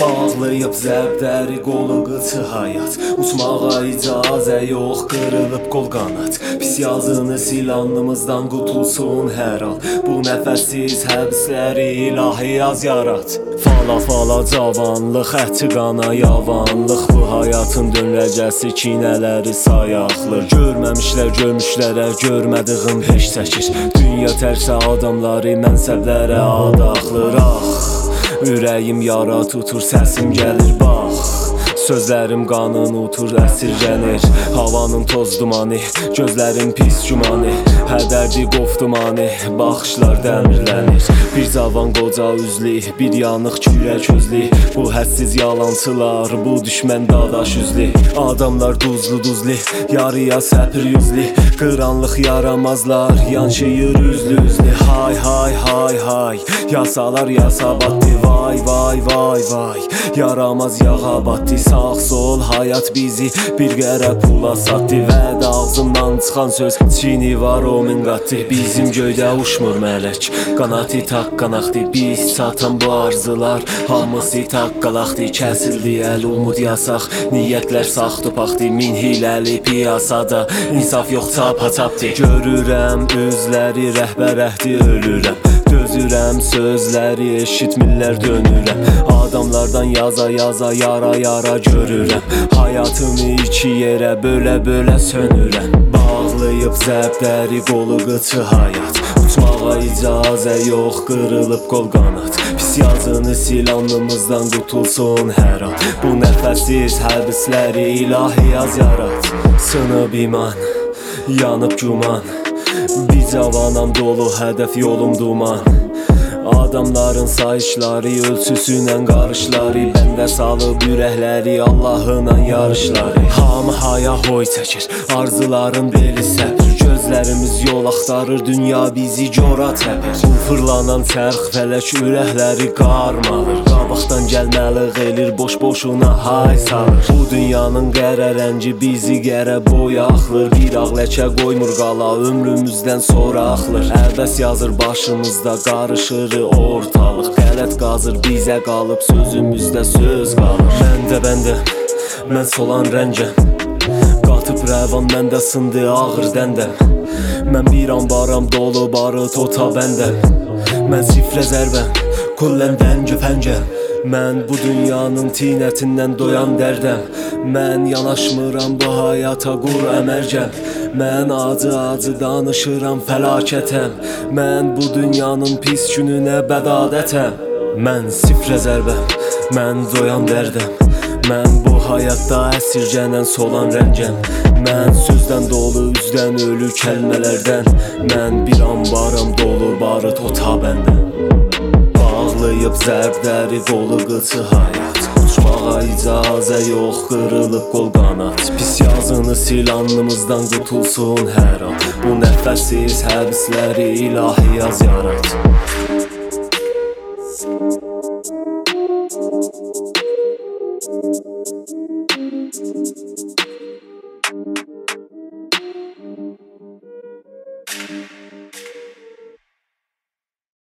Bağlayıb zəbdəri qolu qıçı həyat. Uçmağa icazə yox, qırılıb qol qanat. Pis yazını sil alnımızdan qutulsun hər an. Bu nəfəssiz həbsləri ilahi yaz yarat. Fala fala cavanlıq, əti qana yavanlıq. Bu həyatın dönrəcəsi kinələri sayaqlır. Görməmişlər görmüşlərə, görmədiyim heç çəkir. Dünya tərsə adamları mənsəblərə adaxlır. Ürəyim yara tutur, səsim gəlir bax. Sözlərim qanın utur, əsirgənir. Havanın toz dumanı, gözlərim pis gümanı. Hədərdi qofdumanı, baxışlar dəmirlənir. Bir cavan qoca üzlü, bir yanıq kürək özlü. Bu hədsiz yalançılar, bu düşmən dadaş üzlü. Adamlar duzlu, yarıya səpir yüzlü. Qıranlıq yaramazlar, yanşıyır üzlü. Hay hay hay hay, yasalar yasa battı. Vay vay vay vay, yaramaz yağa battı. Sağ sol hayat bizi bir qərə pula satdı. Vəd ağzımdan çıxan söz çini var o min qatı. Bizim göydə uçmur mələk, qanatı taqqanaqdı. Biz satan bu arzular hamısı taqqalaqdı. Kəsildi əl umud yasaq, niyyətlər saxtı paxtı. Min hiləli piyasada insaf yox çapa-çapdı. Görürəm özləri rəhbərəhdi ölürəm. Dözürəm sözləri eşitmirlər dönürəm. Adamlardan yaza yaza yara yara görürəm. Hayatımı iki yerə bölə bölə sönürəm. Bağlayıb zəbdəri qolu qıçı həyat. Uçmağa icazə yox, qırılıb qol qanat. Pis yazını sil alnımızdan qutulsun hər an. Bu nəfəssiz həbsləri ilahi yaz yarat. Sınıb iman, yanıb güman. Bir cavanam dolu, hədəf yolum duman. Adamların sayışları, ölçüsünlə qarışları. Bəndə salıb ürəkləri, Allahla yarışları. Hamı haya hoy çəkir, arzuların beli səpir. Gözlərimiz yol axtarır, dünya bizi cora təpir. Bu fırlanan çərx fələk ürəkləri qarmalır. Qabaqdan gəlməliq elir, boş-boşuna hay salır. Bu dünyanın qərə rəngi bizi qərə boya axlır. Bir ağ ləkə qoymur qala, ömrümüzdən sonra axlır. Əbəs yazır başımızda, qarışır ortalıq. Qələt qazır, bizə qalıb sözümüzdə söz qalır. Bəndə, mən solan rəngəm. Qatıb rəvan məndə sındı ağır dəndəm. Mən bir anbaram dolu barıt ota bəndəm. Mən sifrə zərbəm, kulləndən göfəngəm. Mən bu dünyanın tinətindən doyan dərdəm. Mən yanaşmıram bu həyata qur əmərgəm. Mən acı danışıram fəlakətəm. Mən bu dünyanın pis gününə bədadətəm. Mən sifrə zərbəm, mən doyan dərdəm. Mən bu həyatda əsirgənən solan rəngəm. Mən sözdən dolu, üzdən ölü kəlmələrdən. Mən bir anbaram dolu barıt ota bəndə. Bağlayıb zərbdəri qolu qıçı həyat. Uçmağa icazə yox, qırılıb qol qanat. Pis yazını sil alnımızdan qutulsun hər an. Bu nəfəssiz həbsləri ilahi yaz yarat.